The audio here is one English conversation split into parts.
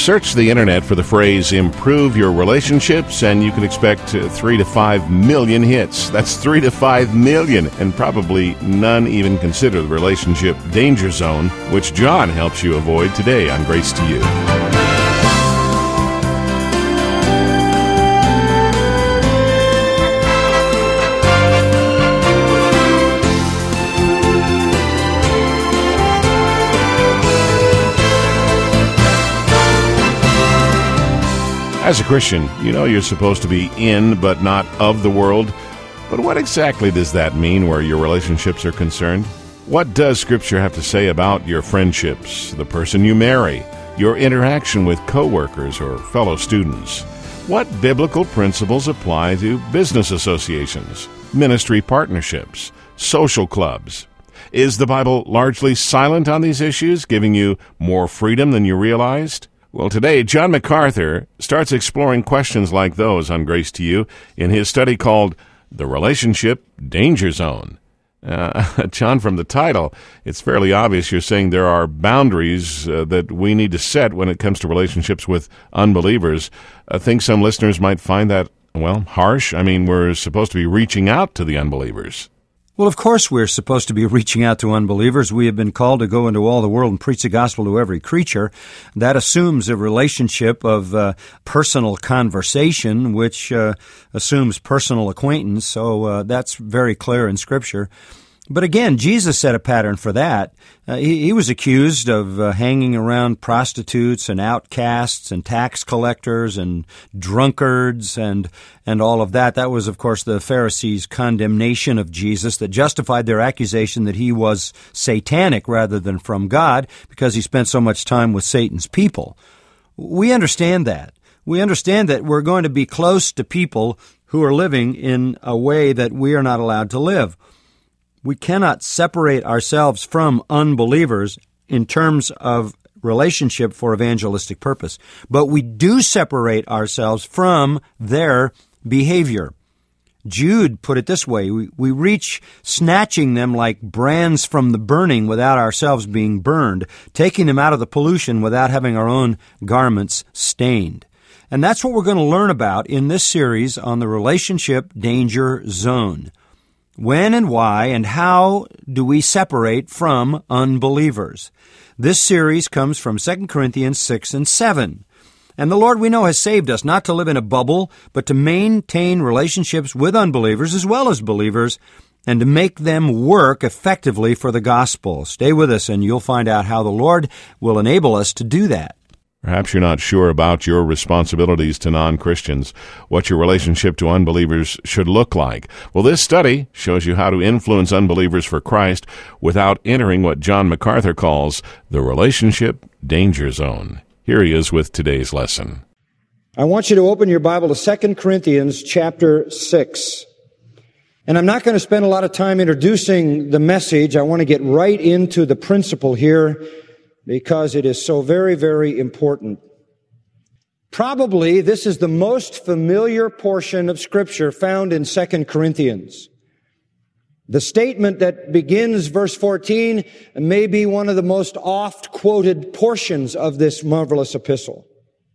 Search the internet for the phrase improve your relationships and you can expect 3 to 5 million hits. That's 3 to 5 million, and probably none even consider the relationship danger zone, which John helps you avoid today on Grace to You. As a Christian, you know you're supposed to be in but not of the world. But what exactly does that mean where your relationships are concerned? What does Scripture have to say about your friendships, the person you marry, your interaction with coworkers or fellow students? What biblical principles apply to business associations, ministry partnerships, social clubs? Is the Bible largely silent on these issues, giving you more freedom than you realized? Well, today, John MacArthur starts exploring questions like those on Grace to You in his study called The Relationship Danger Zone. John, from the title, it's fairly obvious you're saying there are boundaries that we need to set when it comes to relationships with unbelievers. I think some listeners might find that, well, harsh. I mean, we're supposed to be reaching out to the unbelievers. Well, of course we're supposed to be reaching out to unbelievers. We have been called to go into all the world and preach the gospel to every creature. That assumes a relationship of personal conversation, which assumes personal acquaintance. So that's very clear in Scripture. But again, Jesus set a pattern for that. He was accused of hanging around prostitutes and outcasts and tax collectors and drunkards and all of that. That was, of course, the Pharisees' condemnation of Jesus that justified their accusation that he was satanic rather than from God because he spent so much time with Satan's people. We understand that. We understand that we're going to be close to people who are living in a way that we are not allowed to live. We cannot separate ourselves from unbelievers in terms of relationship for evangelistic purpose, but we do separate ourselves from their behavior. Jude put it this way, we reach snatching them like brands from the burning without ourselves being burned, taking them out of the pollution without having our own garments stained. And that's what we're going to learn about in this series on the relationship danger zone. When and why and how do we separate from unbelievers? This series comes from 2 Corinthians 6 and 7. And the Lord, we know, has saved us not to live in a bubble, but to maintain relationships with unbelievers as well as believers, and to make them work effectively for the gospel. Stay with us and you'll find out how the Lord will enable us to do that. Perhaps you're not sure about your responsibilities to non-Christians, what your relationship to unbelievers should look like. Well, this study shows you how to influence unbelievers for Christ without entering what John MacArthur calls the relationship danger zone. Here he is with today's lesson. I want you to open your Bible to 2 Corinthians chapter 6. And I'm not going to spend a lot of time introducing the message. I want to get right into the principle here, because it is so very, very important. Probably this is the most familiar portion of Scripture found in 2 Corinthians. The statement that begins verse 14 may be one of the most oft-quoted portions of this marvelous epistle.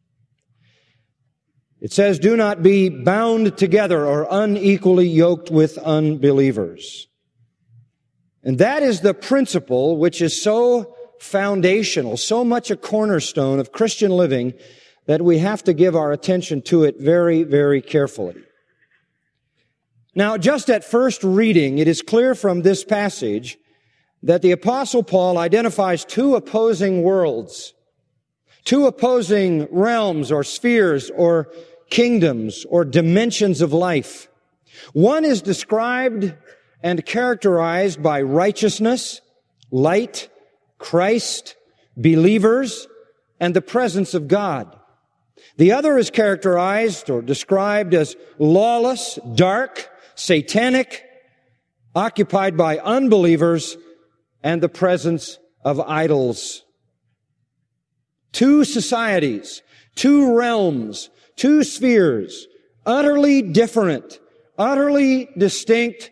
It says, "Do not be bound together or unequally yoked with unbelievers." And that is the principle which is so foundational, so much a cornerstone of Christian living that we have to give our attention to it very, very carefully. Now, just at first reading, it is clear from this passage that the Apostle Paul identifies two opposing worlds, two opposing realms or spheres or kingdoms or dimensions of life. One is described and characterized by righteousness, light, Christ, believers, and the presence of God. The other is characterized or described as lawless, dark, satanic, occupied by unbelievers, and the presence of idols. Two societies, two realms, two spheres, utterly different, utterly distinct,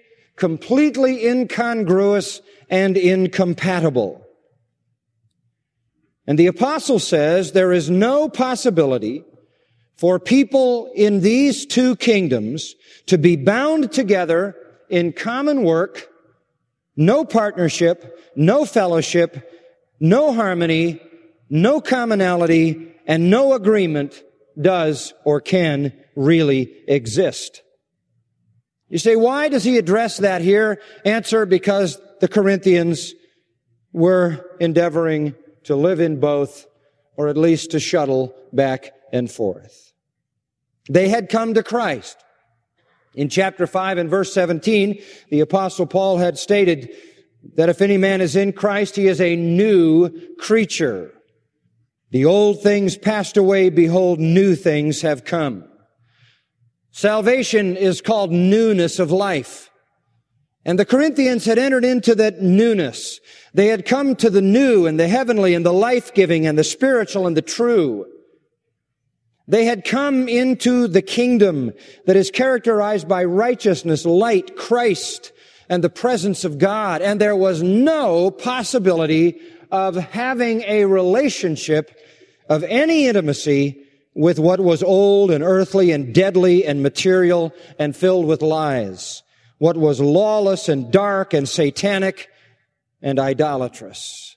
completely incongruous, and incompatible. And the apostle says there is no possibility for people in these two kingdoms to be bound together in common work, no partnership, no fellowship, no harmony, no commonality, and no agreement does or can really exist. You say, why does he address that here? Answer, because the Corinthians were endeavoring to live in both, or at least to shuttle back and forth. They had come to Christ. In chapter 5 and verse 17, the apostle Paul had stated that if any man is in Christ, he is a new creature. The old things passed away, behold, new things have come. Salvation is called newness of life. And the Corinthians had entered into that newness. They had come to the new and the heavenly and the life-giving and the spiritual and the true. They had come into the kingdom that is characterized by righteousness, light, Christ, and the presence of God. And there was no possibility of having a relationship of any intimacy with what was old and earthly and deadly and material and filled with lies. What was lawless and dark and satanic and idolatrous.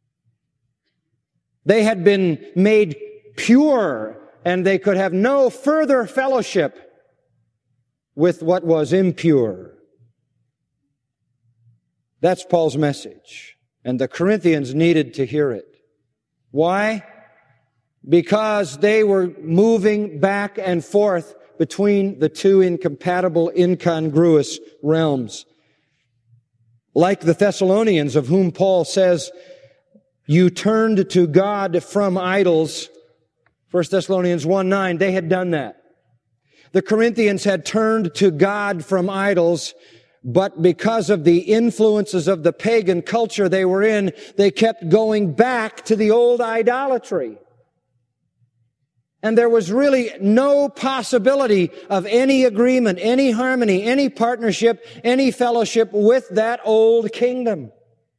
They had been made pure, and they could have no further fellowship with what was impure. That's Paul's message. And the Corinthians needed to hear it. Why? Because they were moving back and forth between the two incompatible, incongruous realms. Like the Thessalonians, of whom Paul says, you turned to God from idols. 1 Thessalonians 1:9, they had done that. The Corinthians had turned to God from idols, but because of the influences of the pagan culture they were in, they kept going back to the old idolatry. And there was really no possibility of any agreement, any harmony, any partnership, any fellowship with that old kingdom.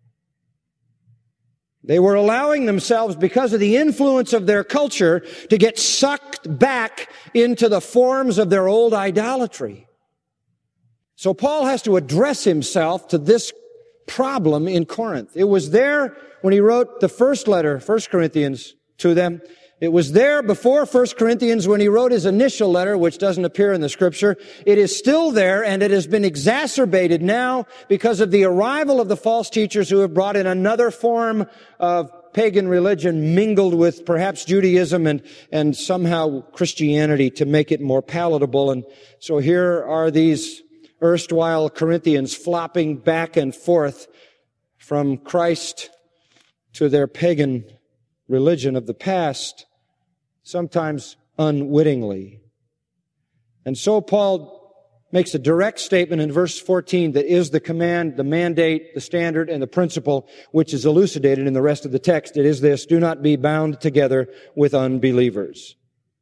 They were allowing themselves, because of the influence of their culture, to get sucked back into the forms of their old idolatry. So Paul has to address himself to this problem in Corinth. It was there when he wrote the first letter, 1 Corinthians, to them. It was there before 1 Corinthians when he wrote his initial letter, which doesn't appear in the Scripture. It is still there, and it has been exacerbated now because of the arrival of the false teachers who have brought in another form of pagan religion mingled with perhaps Judaism and somehow Christianity to make it more palatable. And so here are these erstwhile Corinthians flopping back and forth from Christ to their pagan religion of the past, sometimes unwittingly. And so Paul makes a direct statement in verse 14 that is the command, the mandate, the standard, and the principle which is elucidated in the rest of the text. It is this: do not be bound together with unbelievers.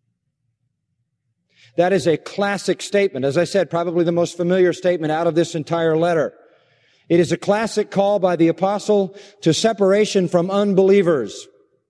That is a classic statement. As I said, probably the most familiar statement out of this entire letter. It is a classic call by the apostle to separation from unbelievers.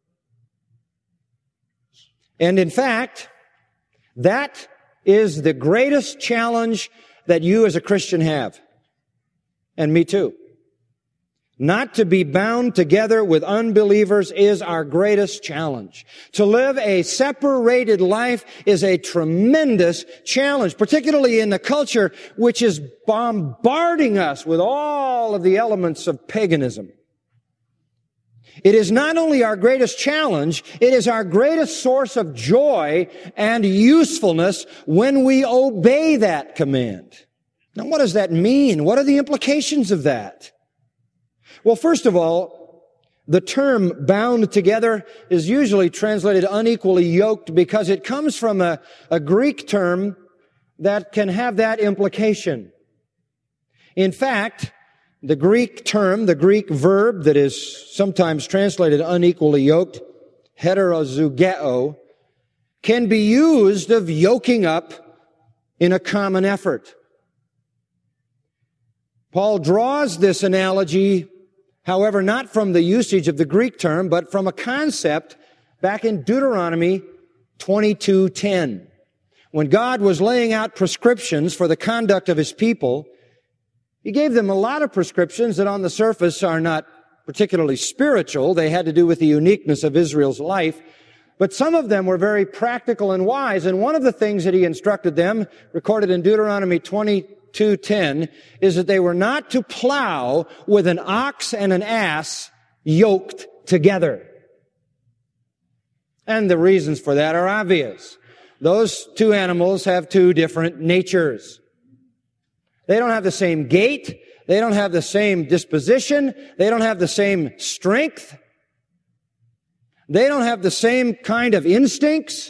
And in fact, that is the greatest challenge that you as a Christian have. And me too. Not to be bound together with unbelievers is our greatest challenge. To live a separated life is a tremendous challenge, particularly in the culture which is bombarding us with all of the elements of paganism. It is not only our greatest challenge, it is our greatest source of joy and usefulness when we obey that command. Now, what does that mean? What are the implications of that? Well, first of all, the term bound together is usually translated unequally yoked because it comes from a Greek term that can have that implication. In fact, the Greek term, the Greek verb that is sometimes translated unequally yoked, heterozugeo, can be used of yoking up in a common effort. Paul draws this analogy However, not from the usage of the Greek term, but from a concept back in Deuteronomy 22:10. When God was laying out prescriptions for the conduct of His people, He gave them a lot of prescriptions that on the surface are not particularly spiritual. They had to do with the uniqueness of Israel's life. But some of them were very practical and wise. And one of the things that He instructed them, recorded in Deuteronomy 22:10, is that they were not to plow with an ox and an ass yoked together. And the reasons for that are obvious. Those two animals have two different natures. They don't have the same gait. They don't have the same disposition. They don't have the same strength. They don't have the same kind of instincts.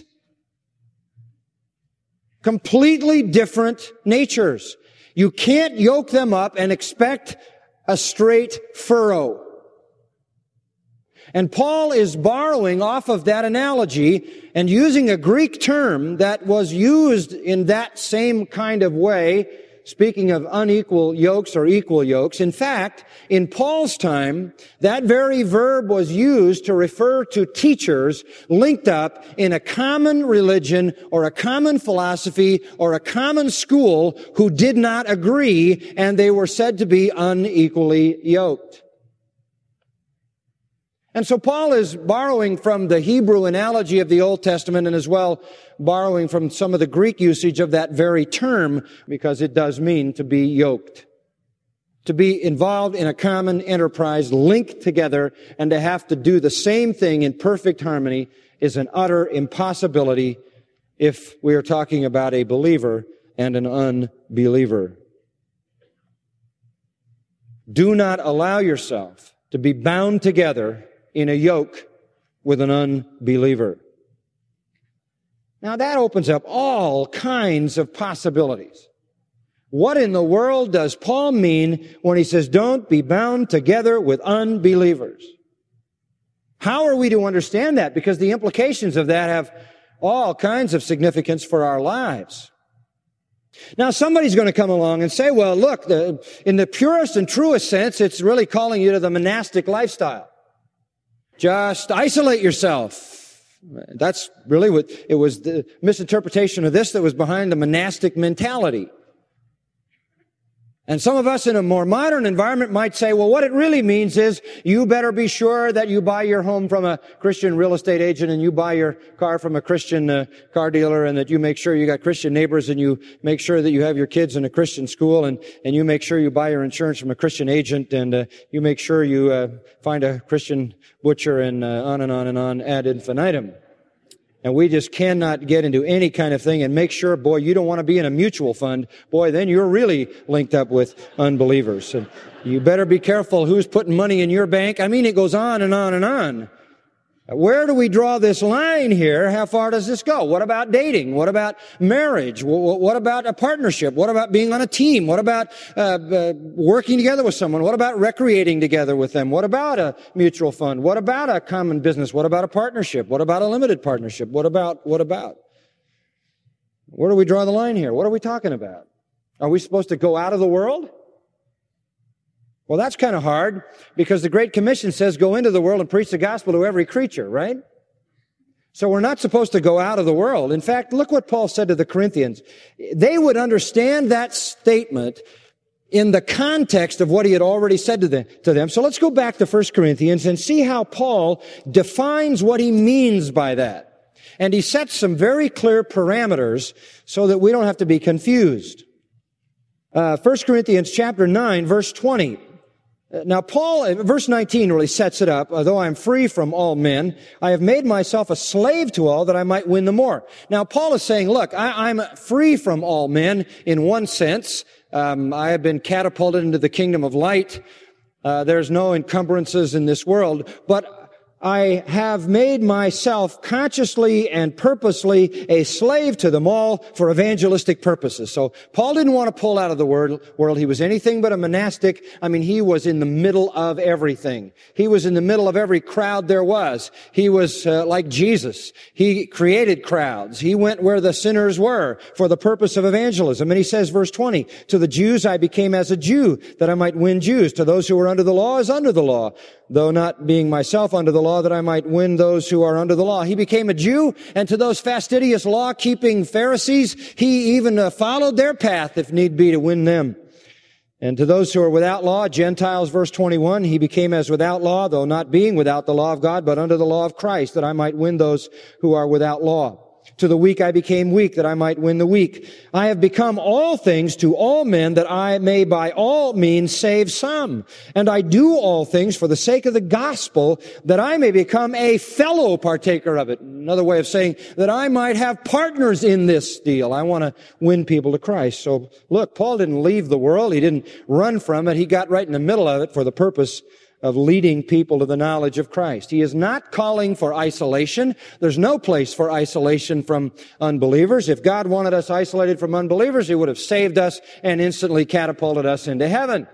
Completely different natures. You can't yoke them up and expect a straight furrow. And Paul is borrowing off of that analogy and using a Greek term that was used in that same kind of way, speaking of unequal yokes or equal yokes. In fact, in Paul's time, that very verb was used to refer to teachers linked up in a common religion or a common philosophy or a common school who did not agree, and they were said to be unequally yoked. And so Paul is borrowing from the Hebrew analogy of the Old Testament and as well borrowing from some of the Greek usage of that very term, because it does mean to be yoked. To be involved in a common enterprise, linked together, and to have to do the same thing in perfect harmony is an utter impossibility if we are talking about a believer and an unbeliever. Do not allow yourself to be bound together in a yoke with an unbeliever. Now that opens up all kinds of possibilities. What in the world does Paul mean when he says, don't be bound together with unbelievers? How are we to understand that? Because the implications of that have all kinds of significance for our lives. Now somebody's going to come along and say, well, look, in the purest and truest sense, it's really calling you to the monastic lifestyle. Just isolate yourself. That's really what it was, the misinterpretation of this that was behind the monastic mentality. And some of us in a more modern environment might say, well, what it really means is you better be sure that you buy your home from a Christian real estate agent and you buy your car from a Christian car dealer, and that you make sure you got Christian neighbors, and you make sure that you have your kids in a Christian school, and you make sure you buy your insurance from a Christian agent, and you make sure you find a Christian butcher, and on and on and on ad infinitum. And we just cannot get into any kind of thing and make sure, boy, you don't want to be in a mutual fund. Boy, then you're really linked up with unbelievers. And you better be careful who's putting money in your bank. I mean, it goes on and on and on. Where do we draw this line here? How far does this go? What about dating? What about marriage? What about a partnership? What about being on a team? What about working together with someone? What about recreating together with them? What about a mutual fund? What about a common business? What about a partnership? What about a limited partnership? What about? Where do we draw the line here? What are we talking about? Are we supposed to go out of the world? Well, that's kind of hard, because the Great Commission says go into the world and preach the gospel to every creature, right? So we're not supposed to go out of the world. In fact, look what Paul said to the Corinthians. They would understand that statement in the context of what he had already said to them. So let's go back to 1 Corinthians and see how Paul defines what he means by that. And he sets some very clear parameters so that we don't have to be confused. 1 Corinthians chapter 9, verse 20. Now, Paul, verse 19 really sets it up. Although I am free from all men, I have made myself a slave to all that I might win the more. Now, Paul is saying, look, I'm free from all men in one sense. I have been catapulted into the kingdom of light. There's no encumbrances in this world. But I have made myself consciously and purposely a slave to them all for evangelistic purposes. So Paul didn't want to pull out of the world. He was anything but a monastic. He was in the middle of everything. He was in the middle of every crowd there was. He was like Jesus. He created crowds. He went where the sinners were for the purpose of evangelism. And he says, verse 20, to the Jews I became as a Jew, that I might win Jews. To those who were under the law as under the law, though not being myself under the law, that I might win those who are under the law. He became a Jew, and to those fastidious law-keeping Pharisees, he even followed their path, if need be, to win them. And to those who are without law, Gentiles, verse 21, he became as without law, though not being without the law of God, but under the law of Christ, that I might win those who are without law. To the weak I became weak, that I might win the weak. I have become all things to all men, that I may by all means save some. And I do all things for the sake of the gospel, that I may become a fellow partaker of it. Another way of saying that I might have partners in this deal. I want to win people to Christ. So look, Paul didn't leave the world. He didn't run from it. He got right in the middle of it for the purpose of leading people to the knowledge of Christ. He is not calling for isolation. There's no place for isolation from unbelievers. If God wanted us isolated from unbelievers, He would have saved us and instantly catapulted us into heaven.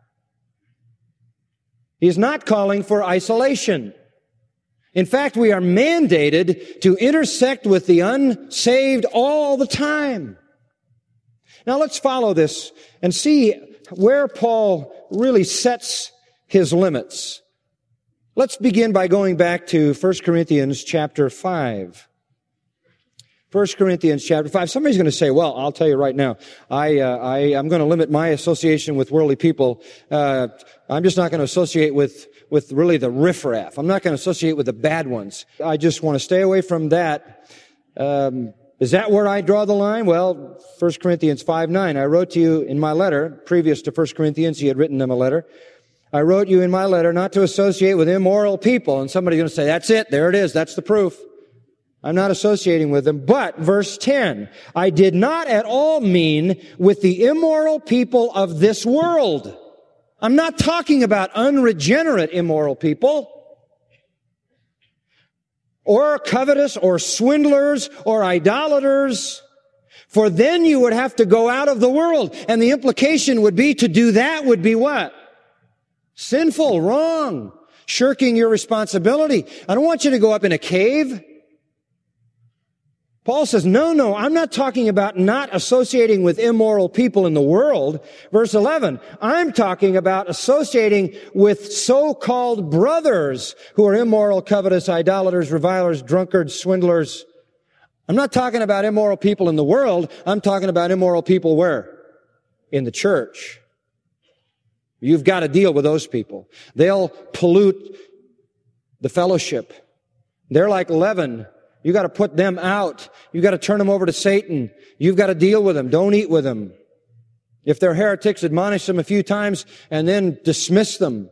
He's not calling for isolation. In fact, we are mandated to intersect with the unsaved all the time. Now let's follow this and see where Paul really sets his limits. Let's begin by going back to 1 Corinthians chapter 5. 1 Corinthians chapter 5. Somebody's going to say, well, I'll tell you right now, I'm going to limit my association with worldly people. I'm just not going to associate with really the riffraff. I'm not going to associate with the bad ones. I just want to stay away from that. Is that where I draw the line? Well, 1 Corinthians 5:9. I wrote to you in my letter, previous to 1 Corinthians, he had written them a letter. I wrote you in my letter not to associate with immoral people. And somebody's going to say, that's it. There it is. That's the proof. I'm not associating with them. But, verse 10, I did not at all mean with the immoral people of this world. I'm not talking about unregenerate immoral people, or covetous, or swindlers, or idolaters. For then you would have to go out of the world. And the implication would be to do that would be what? Sinful, wrong, shirking your responsibility. I don't want you to go up in a cave. Paul says, no, I'm not talking about not associating with immoral people in the world. Verse 11, I'm talking about associating with so-called brothers who are immoral, covetous, idolaters, revilers, drunkards, swindlers. I'm not talking about immoral people in the world. I'm talking about immoral people where? In the church. You've got to deal with those people. They'll pollute the fellowship. They're like leaven. You've got to put them out. You've got to turn them over to Satan. You've got to deal with them. Don't eat with them. If they're heretics, admonish them a few times and then dismiss them.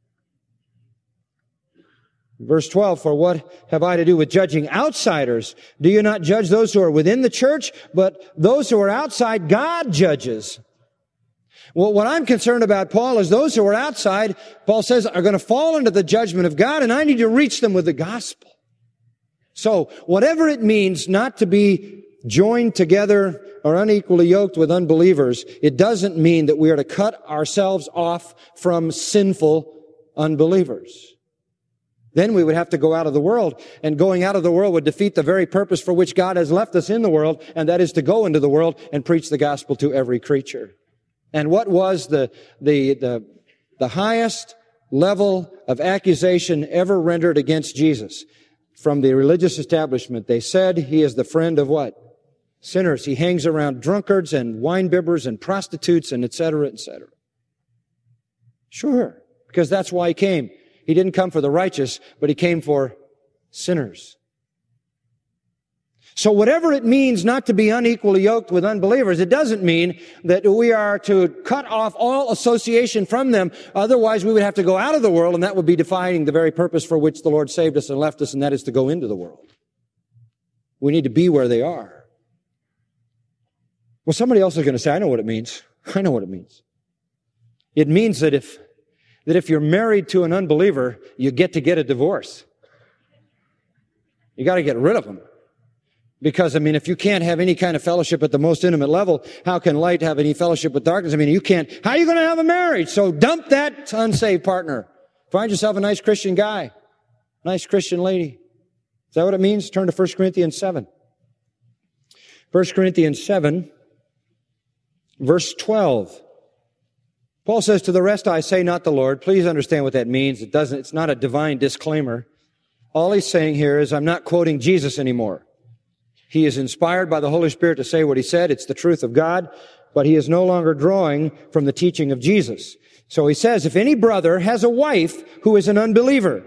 Verse 12, for what have I to do with judging outsiders? Do you not judge those who are within the church? But those who are outside, God judges. Well, what I'm concerned about, Paul, is those who are outside, Paul says, are going to fall into the judgment of God, and I need to reach them with the gospel. So, whatever it means not to be joined together or unequally yoked with unbelievers, it doesn't mean that we are to cut ourselves off from sinful unbelievers. Then we would have to go out of the world, and going out of the world would defeat the very purpose for which God has left us in the world, and that is to go into the world and preach the gospel to every creature. And what was the highest level of accusation ever rendered against Jesus? From the religious establishment, they said he is the friend of what? Sinners. He hangs around drunkards and winebibbers and prostitutes and et cetera, et cetera. Sure, because that's why he came. He didn't come for the righteous, but he came for sinners. So whatever it means not to be unequally yoked with unbelievers, it doesn't mean that we are to cut off all association from them. Otherwise, we would have to go out of the world, and that would be defying the very purpose for which the Lord saved us and left us, and that is to go into the world. We need to be where they are. Well, somebody else is going to say, I know what it means. I know what it means. It means that if you're married to an unbeliever, you get to get a divorce. You got to get rid of them. Because, if you can't have any kind of fellowship at the most intimate level, how can light have any fellowship with darkness? You can't. How are you going to have a marriage? So dump that unsaved partner. Find yourself a nice Christian guy, nice Christian lady. Is that what it means? Turn to 1 Corinthians 7. 1 Corinthians 7, verse 12. Paul says, to the rest I say not the Lord. Please understand what that means. It's not a divine disclaimer. All he's saying here is I'm not quoting Jesus anymore. He is inspired by the Holy Spirit to say what he said. It's the truth of God, but he is no longer drawing from the teaching of Jesus. So he says, if any brother has a wife who is an unbeliever,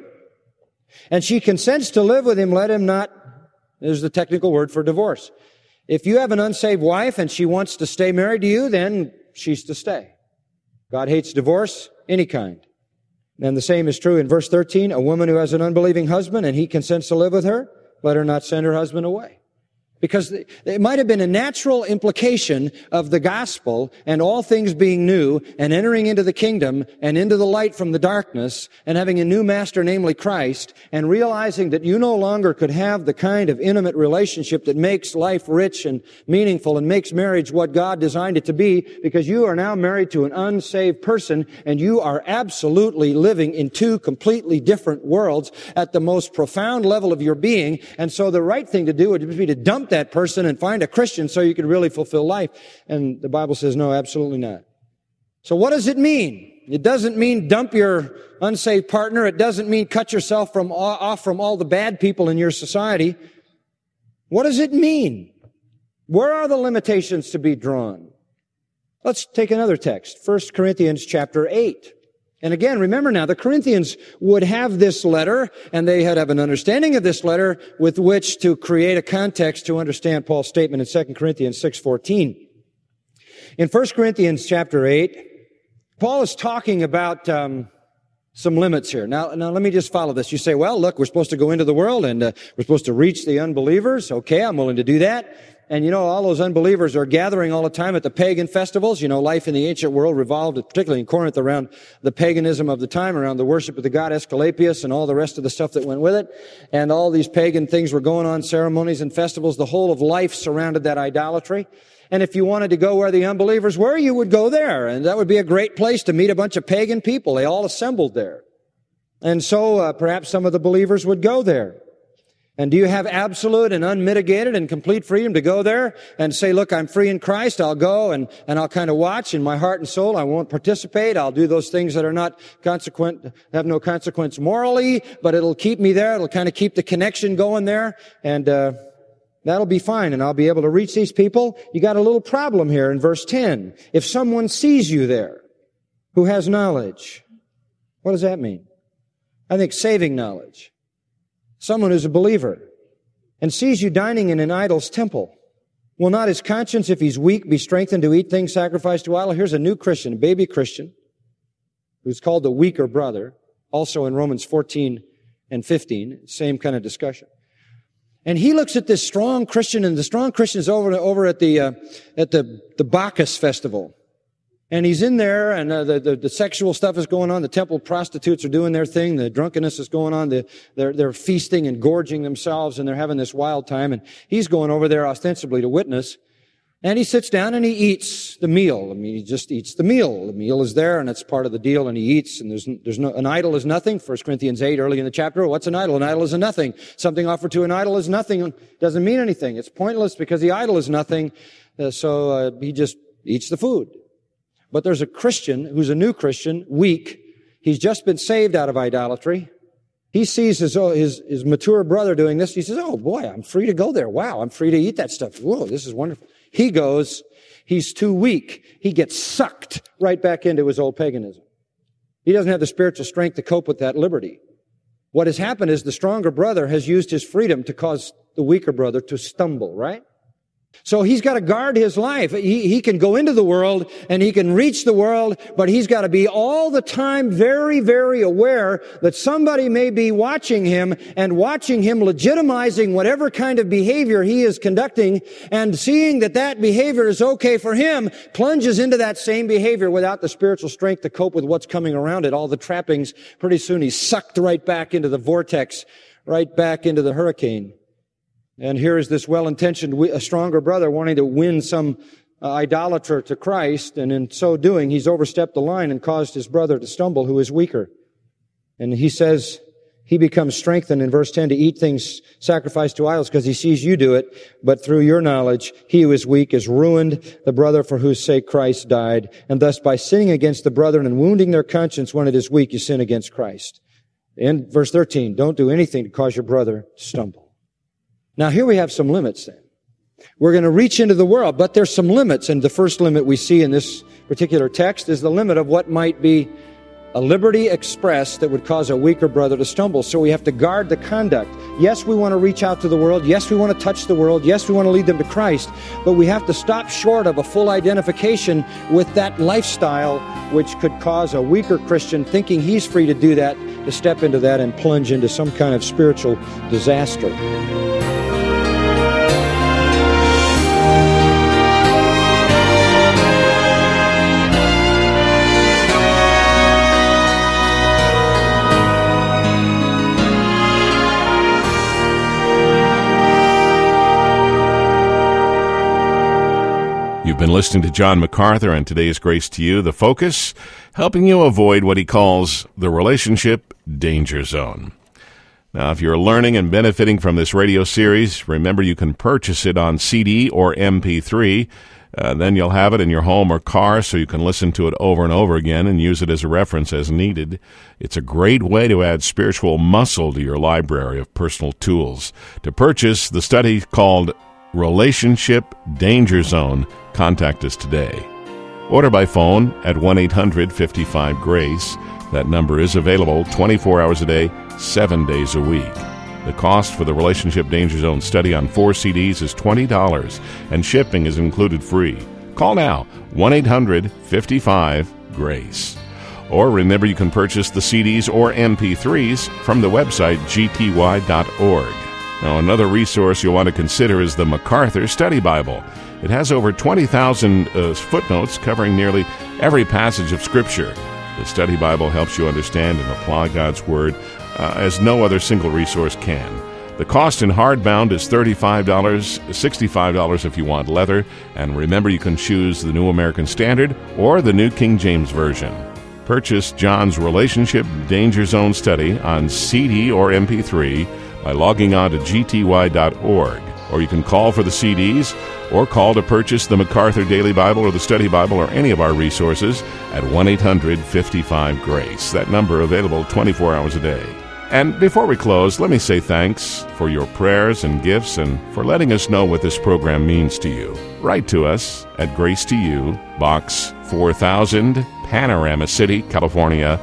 and she consents to live with him, let him not, there's the technical word for divorce. If you have an unsaved wife and she wants to stay married to you, then she's to stay. God hates divorce, any kind. And the same is true in verse 13. A woman who has an unbelieving husband and he consents to live with her, let her not send her husband away. Because it might have been a natural implication of the gospel and all things being new and entering into the kingdom and into the light from the darkness and having a new master, namely Christ, and realizing that you no longer could have the kind of intimate relationship that makes life rich and meaningful and makes marriage what God designed it to be, because you are now married to an unsaved person and you are absolutely living in two completely different worlds at the most profound level of your being. And so the right thing to do would be to dump that person and find a Christian so you could really fulfill life. And the Bible says, no, absolutely not. So what does it mean? It doesn't mean dump your unsaved partner. It doesn't mean cut yourself off from all the bad people in your society. What does it mean? Where are the limitations to be drawn? Let's take another text, 1 Corinthians chapter 8. And again, remember now, the Corinthians would have this letter, and they had to have an understanding of this letter with which to create a context to understand Paul's statement in 2 Corinthians 6:14. In 1 Corinthians chapter 8, Paul is talking about some limits here. Now let me just follow this. You say, well, look, we're supposed to go into the world, and we're supposed to reach the unbelievers. Okay, I'm willing to do that. And all those unbelievers are gathering all the time at the pagan festivals. Life in the ancient world revolved, particularly in Corinth, around the paganism of the time, around the worship of the god Asclepius and all the rest of the stuff that went with it. And all these pagan things were going on, ceremonies and festivals. The whole of life surrounded that idolatry. And if you wanted to go where the unbelievers were, you would go there. And that would be a great place to meet a bunch of pagan people. They all assembled there. And so perhaps some of the believers would go there. And do you have absolute and unmitigated and complete freedom to go there and say, look, I'm free in Christ. I'll go and I'll kind of watch in my heart and soul. I won't participate. I'll do those things that are not consequent, have no consequence morally, but it'll keep me there. It'll kind of keep the connection going there. And, that'll be fine. And I'll be able to reach these people. You got a little problem here in verse 10. If someone sees you there who has knowledge, what does that mean? I think saving knowledge. Someone who's a believer and sees you dining in an idol's temple. Will not his conscience, if he's weak, be strengthened to eat things sacrificed to idol? Here's a new Christian, a baby Christian, who's called the weaker brother, also in Romans 14 and 15, same kind of discussion. And he looks at this strong Christian, and the strong Christian is over at the Bacchus festival. And he's in there, and the sexual stuff is going on. The temple prostitutes are doing their thing. The drunkenness is going on. They're feasting and gorging themselves, and they're having this wild time. And he's going over there ostensibly to witness. And he sits down and he eats the meal. He just eats the meal. The meal is there, and it's part of the deal, and he eats. And an idol is nothing. 1 Corinthians 8, early in the chapter. What's an idol? An idol is a nothing. Something offered to an idol is nothing. Doesn't mean anything. It's pointless because the idol is nothing. So he just eats the food. But there's a Christian who's a new Christian, weak. He's just been saved out of idolatry. He sees his mature brother doing this. He says, oh boy, I'm free to go there. Wow, I'm free to eat that stuff. Whoa, this is wonderful. He goes, he's too weak. He gets sucked right back into his old paganism. He doesn't have the spiritual strength to cope with that liberty. What has happened is the stronger brother has used his freedom to cause the weaker brother to stumble, right? So he's got to guard his life. He can go into the world and he can reach the world, but he's got to be all the time very, very aware that somebody may be watching him and watching him legitimizing whatever kind of behavior he is conducting, and seeing that behavior is okay for him, plunges into that same behavior without the spiritual strength to cope with what's coming around it, all the trappings. Pretty soon he's sucked right back into the vortex, right back into the hurricane. And here is this well-intentioned, a stronger brother wanting to win some idolater to Christ, and in so doing, he's overstepped the line and caused his brother to stumble who is weaker. And he says he becomes strengthened in verse 10 to eat things sacrificed to idols because he sees you do it, but through your knowledge, he who is weak is ruined, the brother for whose sake Christ died. And thus by sinning against the brethren and wounding their conscience when it is weak, you sin against Christ. In verse 13, don't do anything to cause your brother to stumble. Now here we have some limits then. We're going to reach into the world, but there's some limits. And the first limit we see in this particular text is the limit of what might be a liberty expressed that would cause a weaker brother to stumble. So we have to guard the conduct. Yes, we want to reach out to the world. Yes, we want to touch the world. Yes, we want to lead them to Christ. But we have to stop short of a full identification with that lifestyle, which could cause a weaker Christian, thinking he's free to do that, to step into that and plunge into some kind of spiritual disaster. You've been listening to John MacArthur and today's Grace to You. The focus, helping you avoid what he calls the relationship danger zone. Now, if you're learning and benefiting from this radio series, remember you can purchase it on CD or MP3. Then you'll have it in your home or car so you can listen to it over and over again and use it as a reference as needed. It's a great way to add spiritual muscle to your library of personal tools. To purchase the study called Relationship Danger Zone, contact us today. Order by phone at 1-800-55-GRACE. That number is available 24 hours a day, 7 days a week. The cost for the Relationship Danger Zone study on 4 CDs is $20, and shipping is included free. Call now, 1-800-55-GRACE. Or remember you can purchase the CDs or MP3s from the website gty.org. Now, another resource you'll want to consider is the MacArthur Study Bible. It has over 20,000 footnotes covering nearly every passage of Scripture. The Study Bible helps you understand and apply God's Word as no other single resource can. The cost in hardbound is $35, $65 if you want leather, and remember you can choose the New American Standard or the New King James Version. Purchase John's Relationship Danger Zone study on CD or MP3 by logging on to gty.org, or you can call for the CDs or call to purchase the MacArthur Daily Bible or the Study Bible or any of our resources at 1-800-55-GRACE. That number available 24 hours a day. And before we close, let me say thanks for your prayers and gifts and for letting us know what this program means to you. Write to us at Grace to You, Box 4000, Panorama City, California,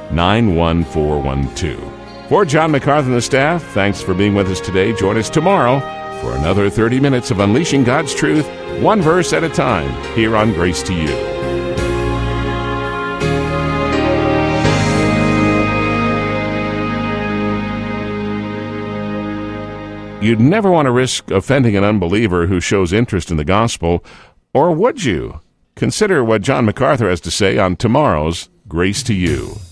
91412. For John MacArthur and the staff, thanks for being with us today. Join us tomorrow for another 30 minutes of unleashing God's truth, one verse at a time, here on Grace to You. You'd never want to risk offending an unbeliever who shows interest in the gospel, or would you? Consider what John MacArthur has to say on tomorrow's Grace to You.